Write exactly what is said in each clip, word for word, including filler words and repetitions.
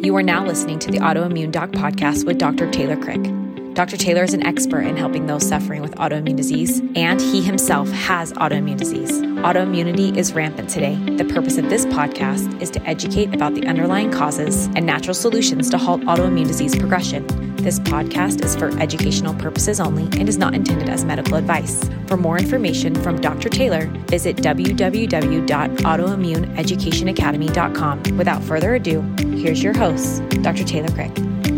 You are now listening to the Autoimmune Doc podcast with Doctor Taylor Crick. Doctor Taylor is an expert in helping those suffering with autoimmune disease, and he himself has autoimmune disease. Autoimmunity is rampant today. The purpose of this podcast is to educate about the underlying causes and natural solutions to halt autoimmune disease progression. This podcast is for educational purposes only and is not intended as medical advice. For more information from Doctor Taylor, visit w w w dot autoimmune education academy dot com. Without further ado, here's your host, Doctor Taylor Crick.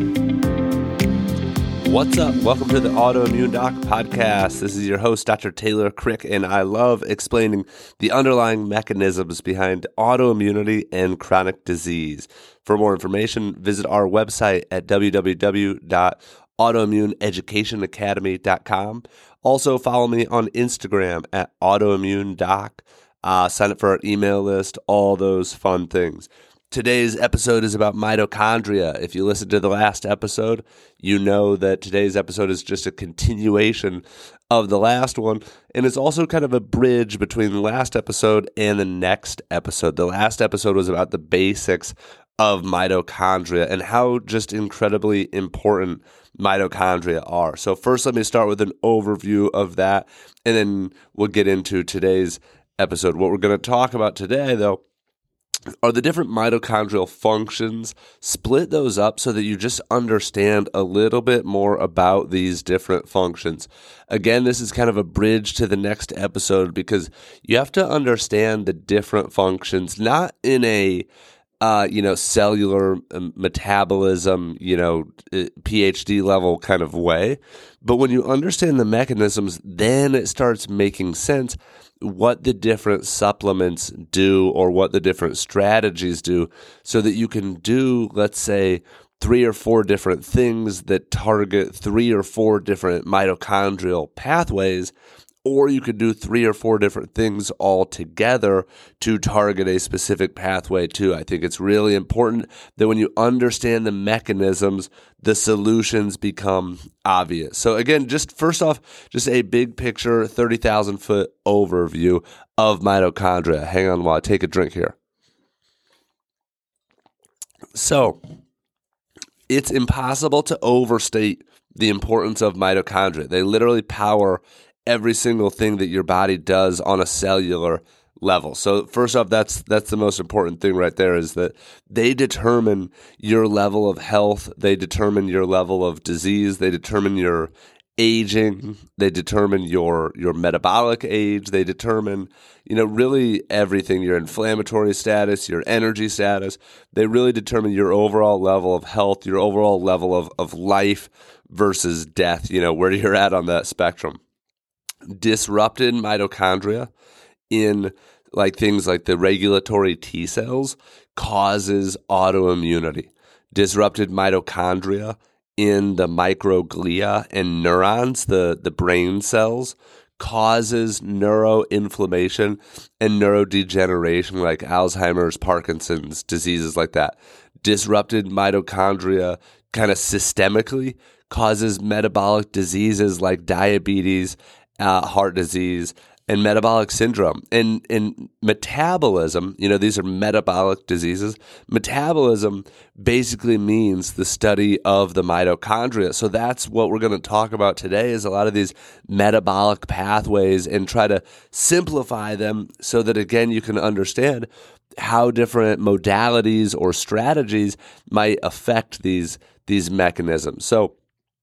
What's up? Welcome to the Autoimmune Doc podcast. This is your host, Doctor Taylor Crick, and I love explaining the underlying mechanisms behind autoimmunity and chronic disease. For more information, visit our website at w w w dot autoimmune education academy dot com. Also, follow me on Instagram at Autoimmune Doc. Uh, sign up for our email list, all those fun things. Today's episode is about mitochondria. If you listened to the last episode, you know that today's episode is just a continuation of the last one, and it's also kind of a bridge between the last episode and the next episode. The last episode was about the basics of mitochondria and how just incredibly important mitochondria are. So first, let me start with an overview of that, and then we'll get into today's episode. What we're going to talk about today, though, are the different mitochondrial functions. Split those up so that you just understand a little bit more about these different functions. Again, this is kind of a bridge to the next episode because you have to understand the different functions, not in a uh, you know, cellular metabolism, you know, PhD level kind of way. But when you understand the mechanisms, then it starts making sense what the different supplements do or what the different strategies do so that you can do, let's say, three or four different things that target three or four different mitochondrial pathways, or you could do three or four different things all together to target a specific pathway too. I think it's really important that when you understand the mechanisms, the solutions become obvious. So again, just first off, just a big picture, thirty thousand foot overview of mitochondria. Hang on while I take a drink here. So it's impossible to overstate the importance of mitochondria. They literally power every single thing that your body does on a cellular level. So first off, that's that's the most important thing right there, is that they determine your level of health, they determine your level of disease, they determine your aging, they determine your your metabolic age, they determine, you know, really everything, your inflammatory status, your energy status. They really determine your overall level of health, your overall level of, of life versus death, you know, where you're at on that spectrum. Disrupted mitochondria in like things like the regulatory T cells causes autoimmunity. Disrupted mitochondria in the microglia and neurons, the, the brain cells, causes neuroinflammation and neurodegeneration like Alzheimer's, Parkinson's, diseases like that. Disrupted mitochondria kind of systemically causes metabolic diseases like diabetes, Uh, heart disease, and metabolic syndrome. And, and metabolism, you know, these are metabolic diseases. Metabolism basically means the study of the mitochondria. So that's what we're going to talk about today, is a lot of these metabolic pathways and try to simplify them so that, again, you can understand how different modalities or strategies might affect these, these mechanisms. So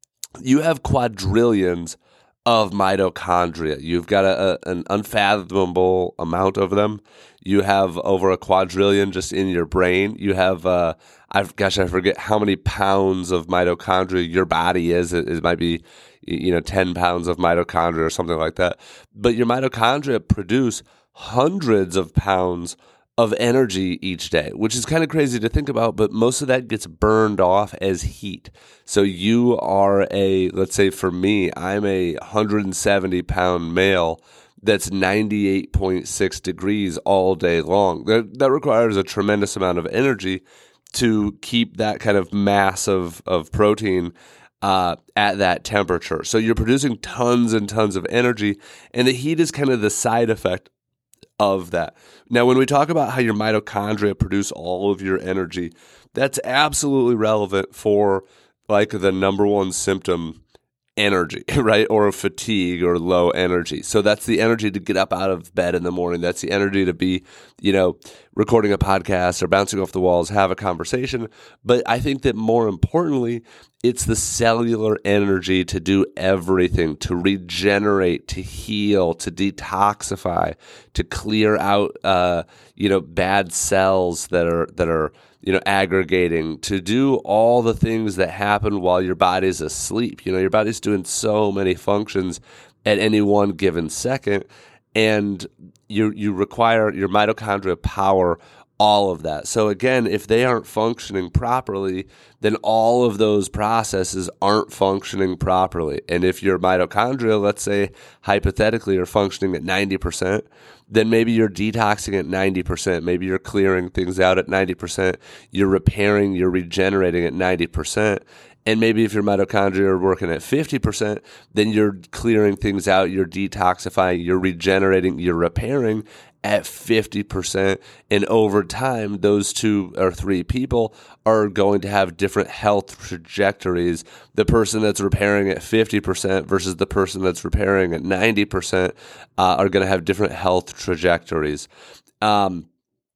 you have quadrillions of mitochondria. You've got a, a, an unfathomable amount of them. You have over a quadrillion just in your brain. You have, uh, I gosh, I forget how many pounds of mitochondria your body is. It, it might be, you know, ten pounds of mitochondria or something like that. But your mitochondria produce hundreds of pounds of energy each day, which is kind of crazy to think about, but most of that gets burned off as heat. So you are a, let's say for me, I'm a one hundred seventy pound male that's ninety-eight point six degrees all day long. That, that requires a tremendous amount of energy to keep that kind of mass of, of protein uh, at that temperature. So you're producing tons and tons of energy, and the heat is kind of the side effect of that. Now, when we talk about how your mitochondria produce all of your energy, that's absolutely relevant for like the number one symptom, energy, right? Or fatigue or low energy. So that's the energy to get up out of bed in the morning. That's the energy to be, you know, recording a podcast or bouncing off the walls, have a conversation. But I think that more importantly, it's the cellular energy to do everything, to regenerate, to heal, to detoxify, to clear out, uh, you know, bad cells that are that are you know aggregating, to do all the things that happen while your body's asleep. You know, your body's doing so many functions at any one given second, and you you require your mitochondria power all of that. So again, if they aren't functioning properly, then all of those processes aren't functioning properly. And if your mitochondria, let's say hypothetically, are functioning at ninety percent, then maybe you're detoxing at ninety percent. Maybe you're clearing things out at ninety percent. You're repairing, you're regenerating at ninety percent. And maybe if your mitochondria are working at fifty percent, then you're clearing things out, you're detoxifying, you're regenerating, you're repairing at fifty percent. And over time, those two or three people are going to have different health trajectories. The person that's repairing at fifty percent versus the person that's repairing at ninety percent uh, are going to have different health trajectories. Um,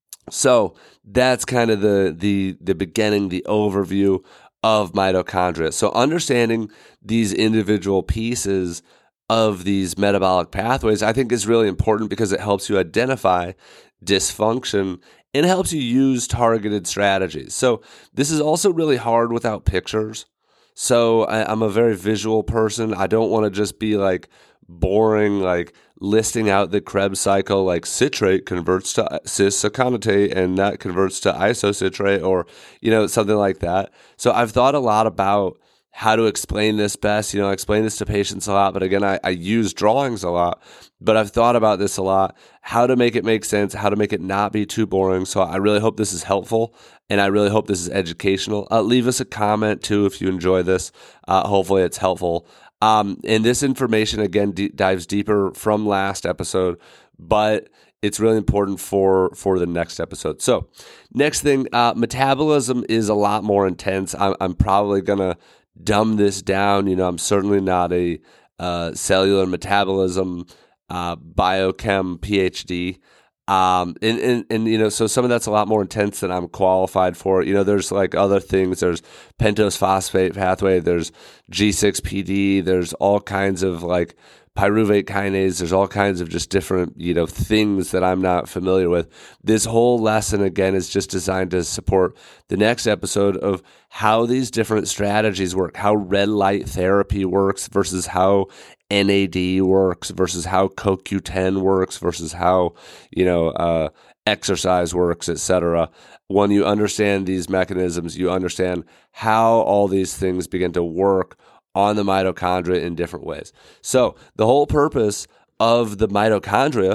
so that's kind of the, the, the beginning, the overview of mitochondria. So understanding these individual pieces of these metabolic pathways, I think, is really important because it helps you identify dysfunction and helps you use targeted strategies. So this is also really hard without pictures. So I, I'm a very visual person. I don't want to just be like boring, like listing out the Krebs cycle, like citrate converts to cis-aconitate and that converts to isocitrate, or, you know, something like that. So I've thought a lot about how to explain this best. You know, I explain this to patients a lot, but again, I, I use drawings a lot, but I've thought about this a lot, how to make it make sense, how to make it not be too boring. So I really hope this is helpful, and I really hope this is educational. Uh, leave us a comment too if you enjoy this. Uh, hopefully it's helpful. Um, and this information, again, d- dives deeper from last episode, but it's really important for, for the next episode. So next thing, uh, metabolism is a lot more intense. I'm, I'm probably going to dumb this down. You know, I'm certainly not a uh, cellular metabolism uh, biochem PhD. Um, and, and, and, you know, so some of that's a lot more intense than I'm qualified for. You know, there's like other things. There's pentose phosphate pathway. There's G six P D. There's all kinds of like pyruvate kinase. There's all kinds of just different, you know, things that I'm not familiar with. This whole lesson, again, is just designed to support the next episode of how these different strategies work, how red light therapy works versus how N A D works versus how C O Q ten works versus how, you know, uh, exercise works, et cetera. When you understand these mechanisms, you understand how all these things begin to work on the mitochondria in different ways. So the whole purpose of the mitochondria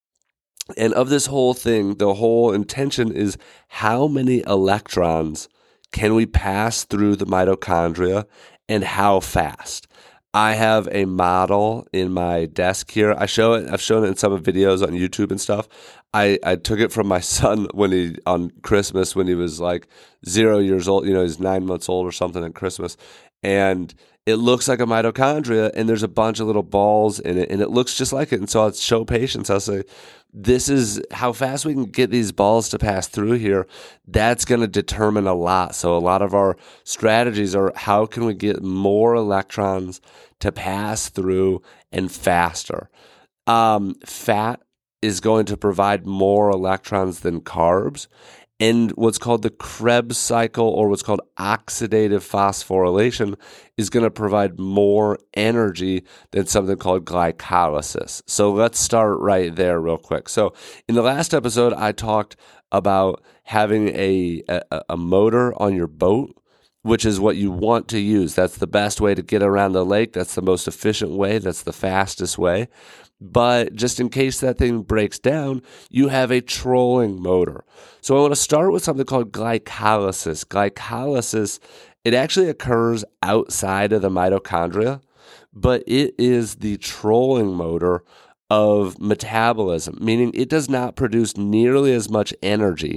and of this whole thing, the whole intention is how many electrons can we pass through the mitochondria and how fast. I have a model in my desk here. I show it. I've shown it in some videos on YouTube and stuff. I, I took it from my son when he on Christmas when he was like zero years old. You know, he's nine months old or something at Christmas, and it looks like a mitochondria, and there's a bunch of little balls in it, and it looks just like it. And so I'll show patients. I'll say, this is how fast we can get these balls to pass through here. That's going to determine a lot. So a lot of our strategies are how can we get more electrons to pass through and faster. Um, fat is going to provide more electrons than carbs. And what's called the Krebs cycle, or what's called oxidative phosphorylation, is going to provide more energy than something called glycolysis. So let's start right there real quick. So in the last episode, I talked about having a, a, a motor on your boat, which is what you want to use. That's the best way to get around the lake. That's the most efficient way. That's the fastest way. But just in case that thing breaks down, you have a trolling motor. So I want to start with something called glycolysis. Glycolysis, it actually occurs outside of the mitochondria, but it is the trolling motor of metabolism, meaning it does not produce nearly as much energy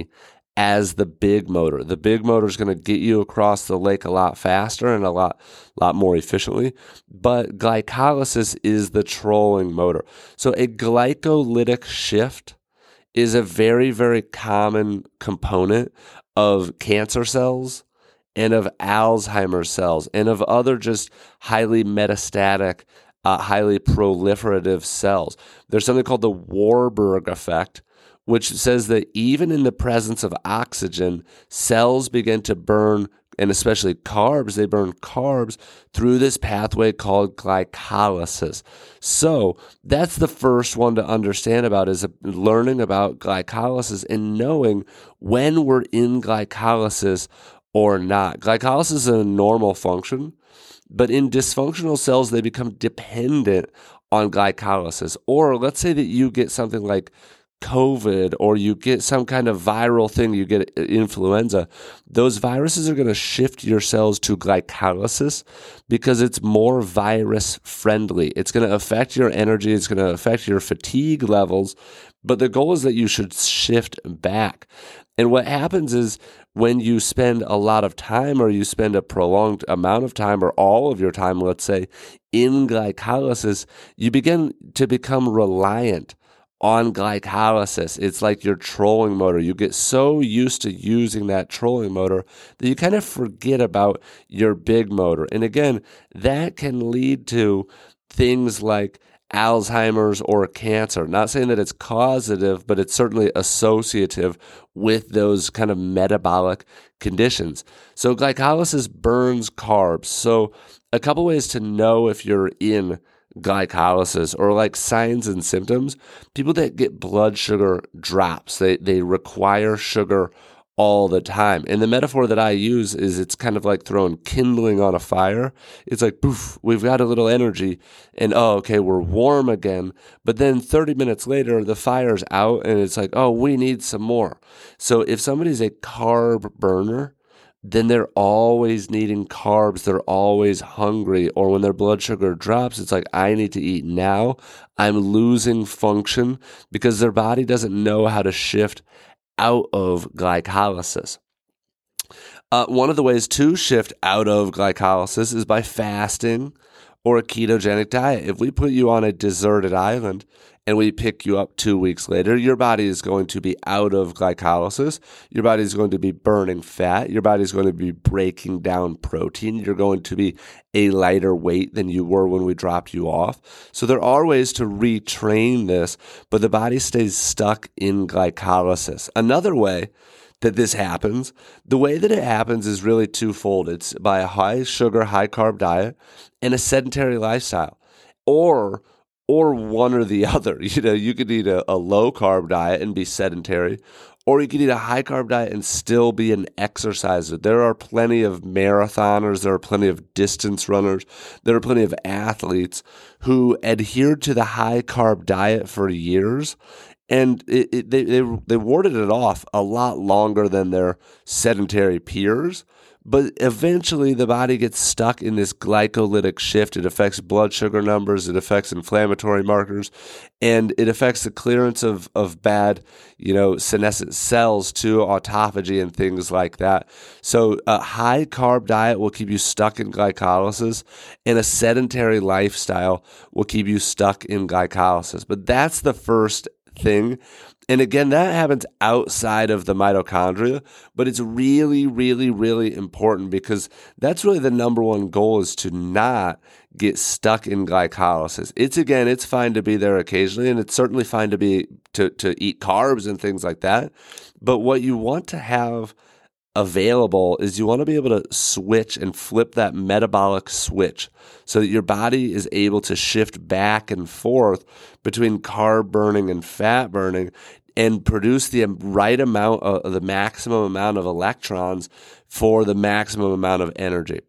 as the big motor. The big motor is going to get you across the lake a lot faster and a lot, lot more efficiently. But glycolysis is the trolling motor. So a glycolytic shift is a very, very common component of cancer cells and of Alzheimer's cells and of other just highly metastatic, uh, highly proliferative cells. There's something called the Warburg effect, which says that even in the presence of oxygen, cells begin to burn, and especially carbs, they burn carbs through this pathway called glycolysis. So that's the first one to understand about, is learning about glycolysis and knowing when we're in glycolysis or not. Glycolysis is a normal function, but in dysfunctional cells, they become dependent on glycolysis. Or let's say that you get something like COVID, or you get some kind of viral thing, you get influenza, those viruses are going to shift your cells to glycolysis because it's more virus friendly. It's going to affect your energy, it's going to affect your fatigue levels, but the goal is that you should shift back. And what happens is when you spend a lot of time, or you spend a prolonged amount of time, or all of your time, let's say, in glycolysis, you begin to become reliant on glycolysis. It's like your trolling motor. You get so used to using that trolling motor that you kind of forget about your big motor. And again, that can lead to things like Alzheimer's or cancer. Not saying that it's causative, but it's certainly associative with those kind of metabolic conditions. So glycolysis burns carbs. So a couple ways to know if you're in glycolysis, or like signs and symptoms. People that get blood sugar drops, they they require sugar all the time. And the metaphor that I use is it's kind of like throwing kindling on a fire. It's like, poof, we've got a little energy, and oh, okay, we're warm again. But then thirty minutes later, the fire's out, and it's like, oh, we need some more. So if somebody's a carb burner, then they're always needing carbs. They're always hungry. Or when their blood sugar drops, it's like, I need to eat now. I'm losing function because their body doesn't know how to shift out of glycolysis. Uh, one of the ways to shift out of glycolysis is by fasting or a ketogenic diet. If we put you on a deserted island and we pick you up two weeks later, your body is going to be out of glycolysis. Your body is going to be burning fat. Your body is going to be breaking down protein. You're going to be a lighter weight than you were when we dropped you off. So there are ways to retrain this, but the body stays stuck in glycolysis. Another way that this happens, the way that it happens is really twofold. It's by a high sugar, high carb diet and a sedentary lifestyle, or or one or the other. You know, you could eat a, a low carb diet and be sedentary, or you could eat a high carb diet and still be an exerciser. There are plenty of marathoners, there are plenty of distance runners, there are plenty of athletes who adhered to the high carb diet for years. And it, it, they, they they warded it off a lot longer than their sedentary peers. But eventually the body gets stuck in this glycolytic shift. It affects blood sugar numbers. It affects inflammatory markers. And it affects the clearance of, of bad, you know, senescent cells to autophagy and things like that. So a high carb diet will keep you stuck in glycolysis, and a sedentary lifestyle will keep you stuck in glycolysis. But that's the first thing. And again, that happens outside of the mitochondria, but it's really, really, really important because that's really the number one goal, is to not get stuck in glycolysis. It's again, it's fine to be there occasionally, and it's certainly fine to be to, to eat carbs and things like that. But what you want to have available is you want to be able to switch and flip that metabolic switch so that your body is able to shift back and forth between carb burning and fat burning and produce the right amount of the maximum amount of electrons for the maximum amount of energy.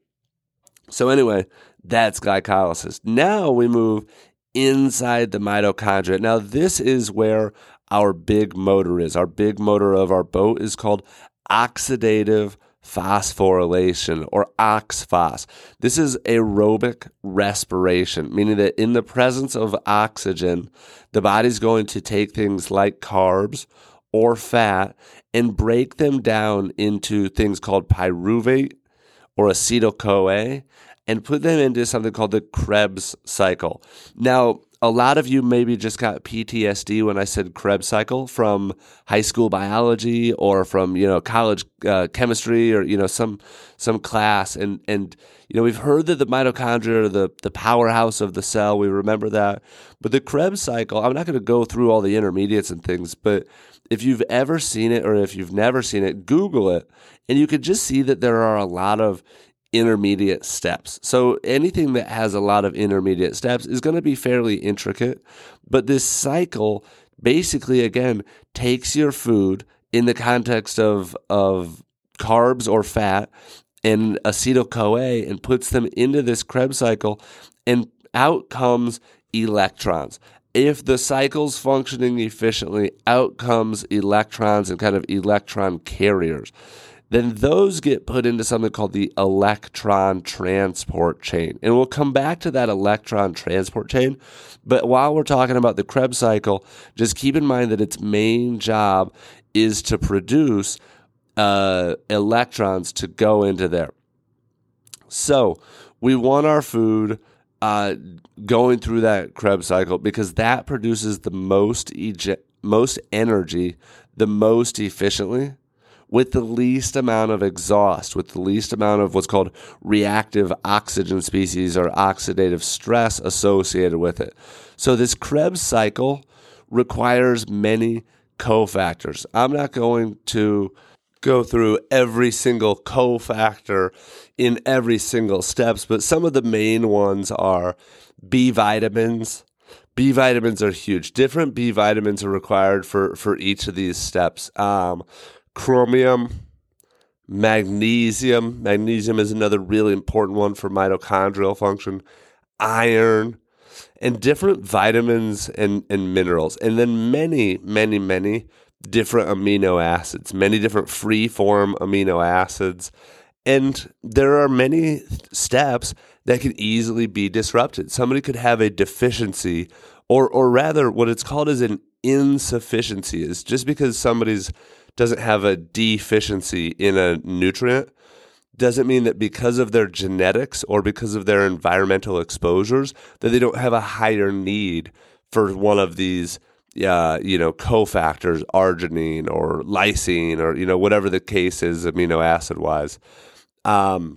So anyway, that's glycolysis. Now we move inside the mitochondria. Now this is where our big motor is. Our big motor of our boat is called oxidative phosphorylation, or oxphos. This is aerobic respiration, meaning that in the presence of oxygen, the body's going to take things like carbs or fat and break them down into things called pyruvate or acetyl-CoA and put them into something called the Krebs cycle. Now, a lot of you maybe just got P T S D when I said Krebs cycle from high school biology or from, you know, college uh, chemistry or, you know, some some class. And, and you know, we've heard that the mitochondria are the, the powerhouse of the cell. We remember that. But the Krebs cycle, I'm not going to go through all the intermediates and things, but if you've ever seen it or if you've never seen it, Google it, and you could just see that there are a lot of intermediate steps. So anything that has a lot of intermediate steps is going to be fairly intricate, but this cycle basically, again, takes your food in the context of, of carbs or fat and acetyl-CoA and puts them into this Krebs cycle, and out comes electrons. If the cycle's functioning efficiently, out comes electrons and kind of electron carriers. Then those get put into something called the electron transport chain. And we'll come back to that electron transport chain. But while we're talking about the Krebs cycle, just keep in mind that its main job is to produce uh, electrons to go into there. So we want our food uh, going through that Krebs cycle because that produces the most, ej- most energy the most efficiently, with the least amount of exhaust, with the least amount of what's called reactive oxygen species or oxidative stress associated with it. So this Krebs cycle requires many cofactors. I'm not going to go through every single cofactor in every single steps, but some of the main ones are B vitamins. B vitamins are huge. Different B vitamins are required for, for each of these steps. Um, Chromium, magnesium. Magnesium is another really important one for mitochondrial function. Iron, and different vitamins and, and minerals. And then many, many, many different amino acids, many different free-form amino acids. And there are many steps that can easily be disrupted. Somebody could have a deficiency, or or rather what it's called is an insufficiency. Is just because somebody's doesn't have a deficiency in a nutrient doesn't mean that because of their genetics or because of their environmental exposures that they don't have a higher need for one of these uh, you know, cofactors, arginine or lysine or, you know, whatever the case is amino acid wise. Um,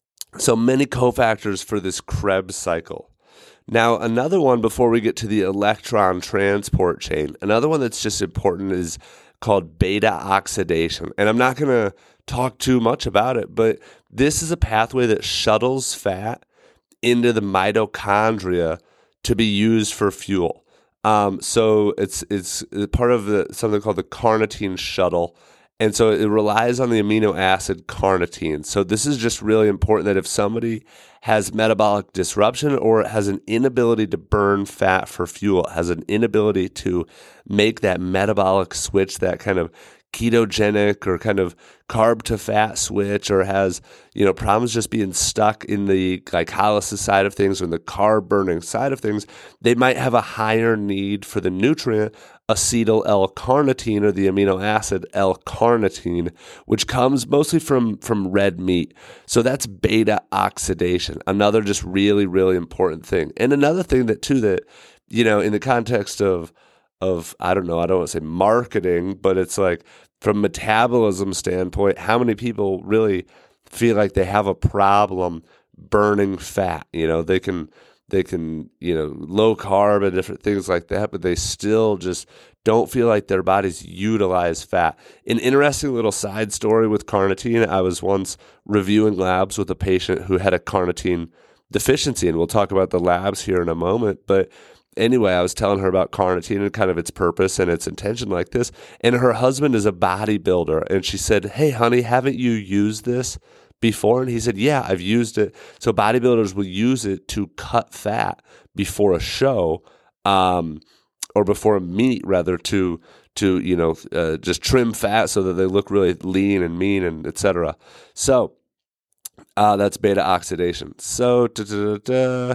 so many cofactors for this Krebs cycle. Now, another one before we get to the electron transport chain, another one that's just important is called beta oxidation. And I'm not going to talk too much about it, but this is a pathway that shuttles fat into the mitochondria to be used for fuel. Um, so it's it's part of the, something called the carnitine shuttle. And so it relies on the amino acid carnitine. So this is just really important that if somebody has metabolic disruption or has an inability to burn fat for fuel, has an inability to make that metabolic switch, that kind of ketogenic or kind of carb to fat switch, or has, you know, problems just being stuck in the glycolysis side of things or in the carb burning side of things, they might have a higher need for the nutrient acetyl L-carnitine, or the amino acid L-carnitine, which comes mostly from, from red meat. So that's beta oxidation, another just really, really important thing. And another thing that too that, you know, in the context of of, I don't know, I don't want to say marketing, but it's like from metabolism standpoint, how many people really feel like they have a problem burning fat? You know, they can, they can, you know, low carb and different things like that, but they still just don't feel like their bodies utilize fat. An interesting little side story with carnitine, I was once reviewing labs with a patient who had a carnitine deficiency, and we'll talk about the labs here in a moment, but anyway, I was telling her about carnitine and kind of its purpose and its intention like this. And her husband is a bodybuilder. And she said, "Hey, honey, haven't you used this before?" And he said, "Yeah, I've used it." So bodybuilders will use it to cut fat before a show, um, or before a meet, rather, to, to you know, uh, just trim fat so that they look really lean and mean and et cetera. So Uh, that's beta oxidation. So da, da, da, da.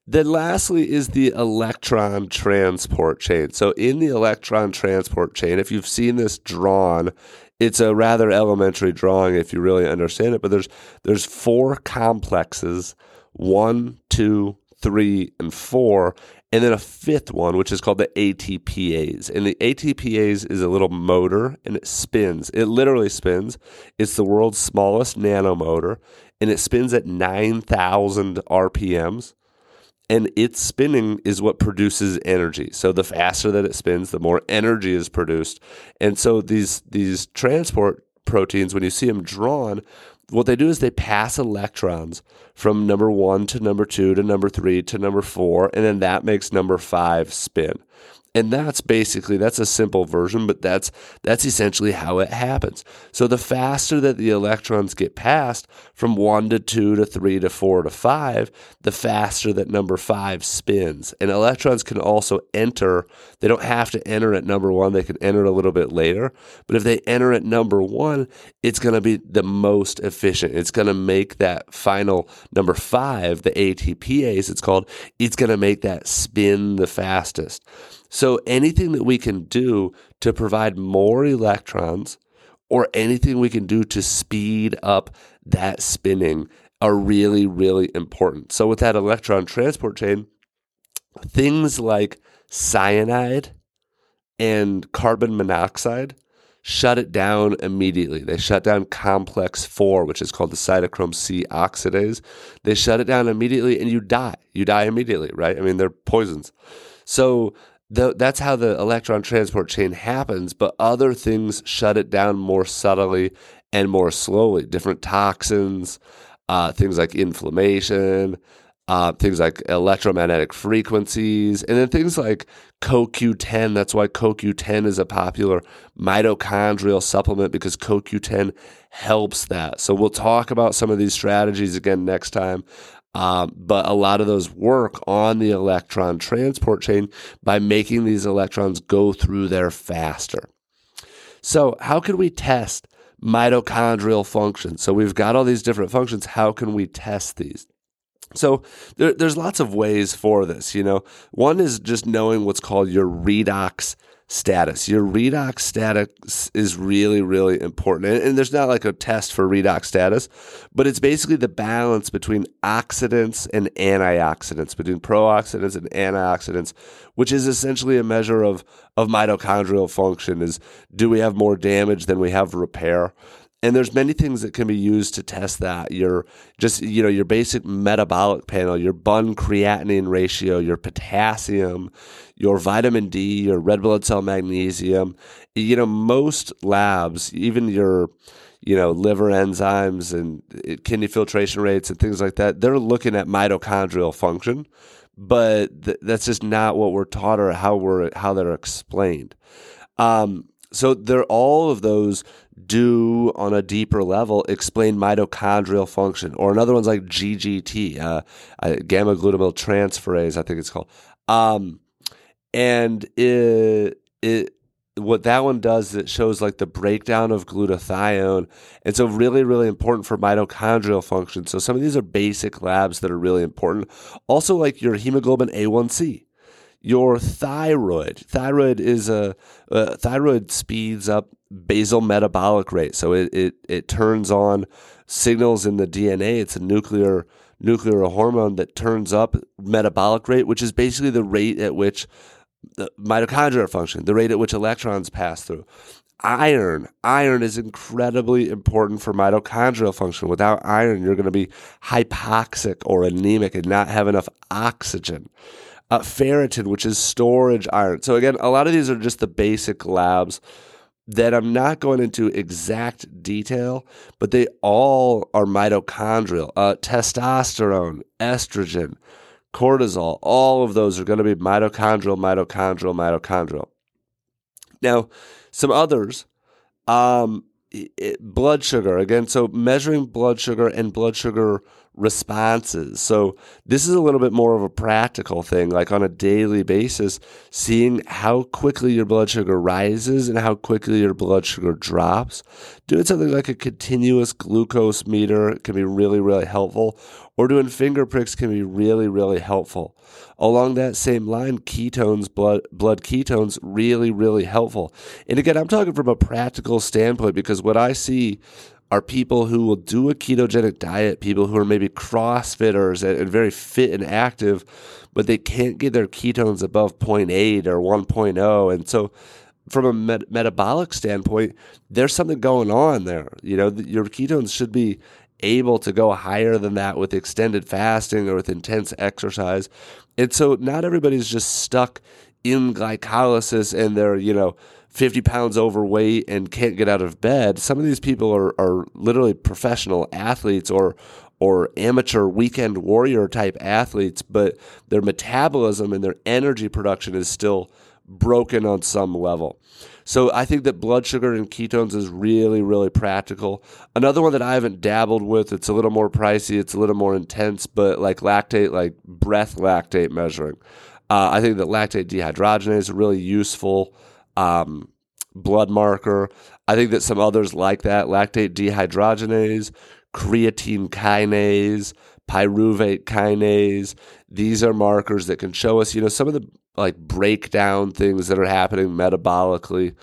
Then lastly is the electron transport chain. So in the electron transport chain, if you've seen this drawn, it's a rather elementary drawing if you really understand it, but there's there's four complexes, one, two, three, and four, and then a fifth one, which is called the A T P Ase. And the A T P Ase is a little motor, and it spins. It literally spins. It's the world's smallest nanomotor, and it spins at nine thousand R P Ms. And its spinning is what produces energy. So the faster that it spins, the more energy is produced. And so these these transport proteins, when you see them drawn, what they do is they pass electrons from number one to number two to number three to number four, and then that makes number five spin. And that's basically, that's a simple version, but that's that's essentially how it happens. So the faster that the electrons get passed from one to two to three to four to five, the faster that number five spins. And electrons can also enter, they don't have to enter at number one, they can enter a little bit later. But if they enter at number one, it's going to be the most efficient. It's going to make that final number five, the A T P Ase it's called, it's going to make that spin the fastest. So anything that we can do to provide more electrons or anything we can do to speed up that spinning are really, really important. So with that electron transport chain, things like cyanide and carbon monoxide shut it down immediately. They shut down complex four, which is called the cytochrome C oxidase. They shut it down immediately and you die. You die immediately, right? I mean, they're poisons. So The, that's how the electron transport chain happens, but other things shut it down more subtly and more slowly. Different toxins, uh, things like inflammation, uh, things like electromagnetic frequencies, and then things like C O Q ten. That's why C O Q ten is a popular mitochondrial supplement, because C O Q ten helps that. So we'll talk about some of these strategies again next time. Um, but a lot of those work on the electron transport chain by making these electrons go through there faster. So how can we test mitochondrial function? So we've got all these different functions. How can we test these? So there, there's lots of ways for this. You know, one is just knowing what's called your redox status. Your redox status is really, really important. And, and there's not like a test for redox status, but it's basically the balance between oxidants and antioxidants, between pro-oxidants and antioxidants, which is essentially a measure of, of mitochondrial function. Is, do we have more damage than we have repair? And there's many things that can be used to test that. Your just, you know, your basic metabolic panel, your bun creatinine ratio, your potassium, your vitamin D, your red blood cell magnesium. You know, most labs, even your, you know, liver enzymes and kidney filtration rates and things like that, they're looking at mitochondrial function, but th- that's just not what we're taught or how we're how they're explained. Um, so they're all of those do on a deeper level explain mitochondrial function, or another one's like G G T, uh, uh, gamma glutamyl transferase, I think it's called. Um, and it, it, what that one does is it shows like the breakdown of glutathione. And so really, really important for mitochondrial function. So some of these are basic labs that are really important. Also like your hemoglobin A one C. Your thyroid. Thyroid is a uh, thyroid speeds up basal metabolic rate. So it, it it turns on signals in the D N A. It's a nuclear nuclear hormone that turns up metabolic rate, which is basically the rate at which the mitochondria function, the rate at which electrons pass through. Iron. Iron is incredibly important for mitochondrial function. Without iron, you're going to be hypoxic or anemic and not have enough oxygen. Uh, ferritin, which is storage iron. So again, a lot of these are just the basic labs that I'm not going into exact detail, but they all are mitochondrial. Uh, testosterone, estrogen, cortisol, all of those are going to be mitochondrial, mitochondrial, mitochondrial. Now, some others, um, it, blood sugar. Again, so measuring blood sugar and blood sugar responses. So this is a little bit more of a practical thing, like on a daily basis, seeing how quickly your blood sugar rises and how quickly your blood sugar drops. Doing something like a continuous glucose meter can be really, really helpful, or doing finger pricks can be really, really helpful. Along that same line, ketones, blood, blood ketones, really, really helpful. And again, I'm talking from a practical standpoint, because what I see are people who will do a ketogenic diet, people who are maybe CrossFitters and, and very fit and active, but they can't get their ketones above zero point eight or one point oh. And so from a met- metabolic standpoint, there's something going on there. You know, your ketones should be able to go higher than that with extended fasting or with intense exercise. And so not everybody's just stuck in glycolysis and they're, you know, fifty pounds overweight and can't get out of bed. Some of these people are, are literally professional athletes or or amateur weekend warrior type athletes, but their metabolism and their energy production is still broken on some level. So I think that blood sugar and ketones is really, really practical. Another one that I haven't dabbled with, it's a little more pricey, it's a little more intense, but like lactate, like breath lactate measuring. Uh, I think that lactate dehydrogenase is really useful. Um, blood marker. I think that some others like that, lactate dehydrogenase, creatine kinase, pyruvate kinase. These are markers that can show us, you know, some of the like breakdown things that are happening metabolically.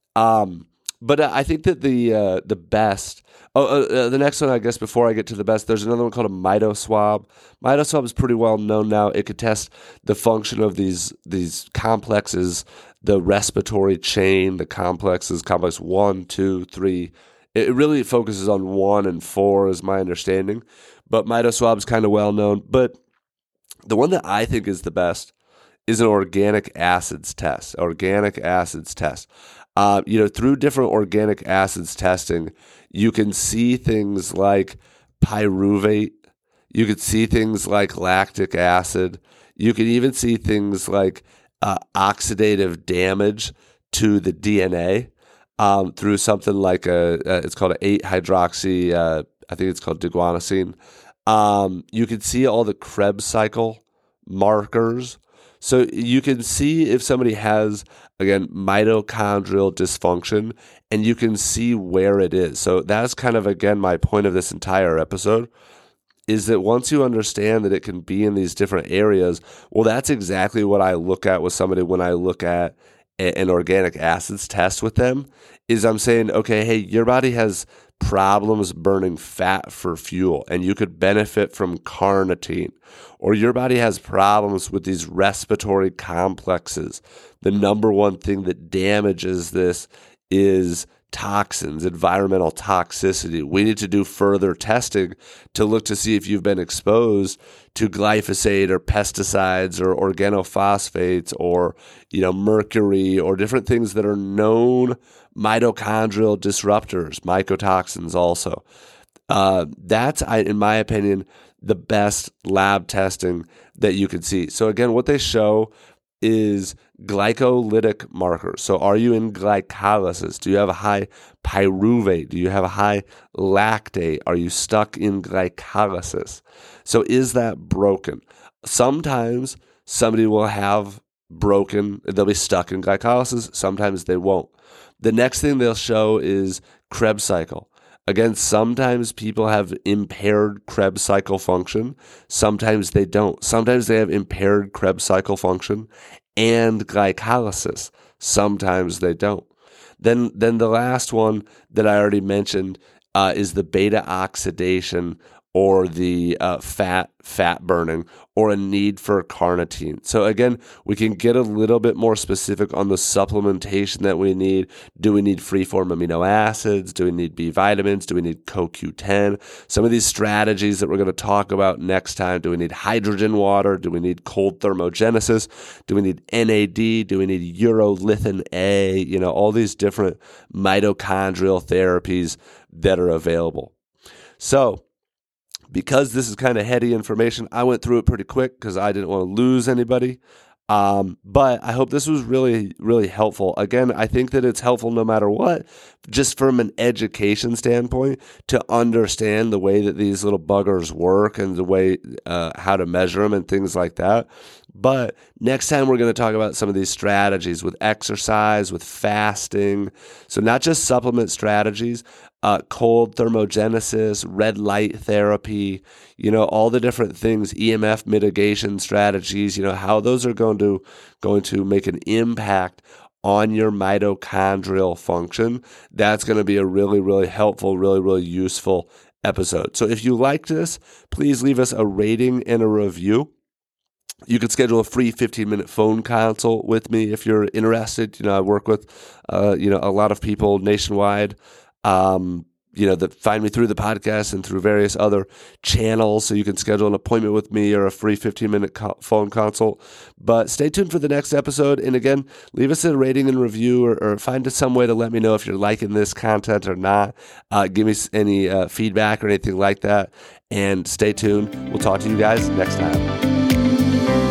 Um, but I think that the uh, the best. Oh, uh, the next one, I guess, before I get to the best, there's another one called a MitoSwab. MitoSwab is pretty well known now. It could test the function of these these complexes, the respiratory chain, the complexes, complex one, two, three. It really focuses on one and four, is my understanding. But MitoSwab is kind of well known. But the one that I think is the best is an organic acids test. Organic acids test. Uh, you know, through different organic acids testing, you can see things like pyruvate. You could see things like lactic acid. You can even see things like uh, oxidative damage to the D N A um, through something like a, a it's called an eight hydroxy. Uh, I think it's called diguanosine. Um, you can see all the Krebs cycle markers. So you can see if somebody has, again, mitochondrial dysfunction, and you can see where it is. So that's kind of, again, my point of this entire episode, is that once you understand that it can be in these different areas, well, that's exactly what I look at with somebody when I look at a, an organic acids test with them, is I'm saying, okay, hey, your body has problems burning fat for fuel, and you could benefit from carnitine. Or your body has problems with these respiratory complexes. The number one thing that damages this is toxins, environmental toxicity. We need to do further testing to look to see if you've been exposed to glyphosate or pesticides or organophosphates or, you know, mercury or different things that are known mitochondrial disruptors, mycotoxins also. Uh, that's, I, in my opinion, the best lab testing that you can see. So again, what they show is glycolytic markers. So are you in glycolysis? Do you have a high pyruvate? Do you have a high lactate? Are you stuck in glycolysis? So is that broken? Sometimes somebody will have broken, they'll be stuck in glycolysis. Sometimes they won't. The next thing they'll show is Krebs cycle. Again, sometimes people have impaired Krebs cycle function. Sometimes they don't. Sometimes they have impaired Krebs cycle function and glycolysis. Sometimes they don't. Then, then the last one that I already mentioned uh, is the beta oxidation or the uh, fat fat burning or a need for carnitine. So again, we can get a little bit more specific on the supplementation that we need. Do we need free-form amino acids? Do we need B vitamins? Do we need C O Q ten? Some of these strategies that we're going to talk about next time. Do we need hydrogen water? Do we need cold thermogenesis? Do we need N A D? Do we need urolithin A? You know, all these different mitochondrial therapies that are available. So, because this is kind of heady information, I went through it pretty quick because I didn't want to lose anybody. Um, but I hope this was really, really helpful. Again, I think that it's helpful no matter what, just from an education standpoint, to understand the way that these little buggers work and the way, uh, how to measure them and things like that. But next time we're going to talk about some of these strategies with exercise, with fasting. So not just supplement strategies, uh, cold thermogenesis, red light therapy, you know, all the different things, E M F mitigation strategies, you know, how those are going to, going to make an impact on your mitochondrial function. That's going to be a really, really helpful, really, really useful episode. So if you liked this, please leave us a rating and a review. You can schedule a free fifteen-minute phone consult with me if you're interested. You know, I work with, uh, you know, a lot of people nationwide, um, you know, that find me through the podcast and through various other channels. So you can schedule an appointment with me or a free fifteen-minute co- phone consult. But stay tuned for the next episode. And again, leave us a rating and review, or, or find some way to let me know if you're liking this content or not. Uh, give me any uh, feedback or anything like that. And stay tuned. We'll talk to you guys next time.